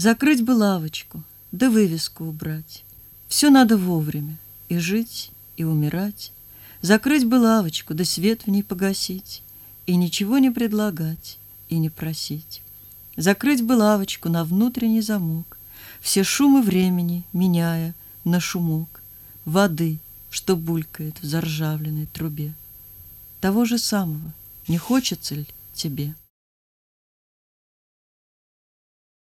Закрыть бы лавочку, да вывеску убрать. Все надо вовремя, и жить, и умирать. Закрыть бы лавочку, да свет в ней погасить, и ничего не предлагать, и не просить. Закрыть бы лавочку на внутренний замок, все шумы времени меняя на шумок воды, что булькает в заржавленной трубе. Того же самого не хочется ли тебе?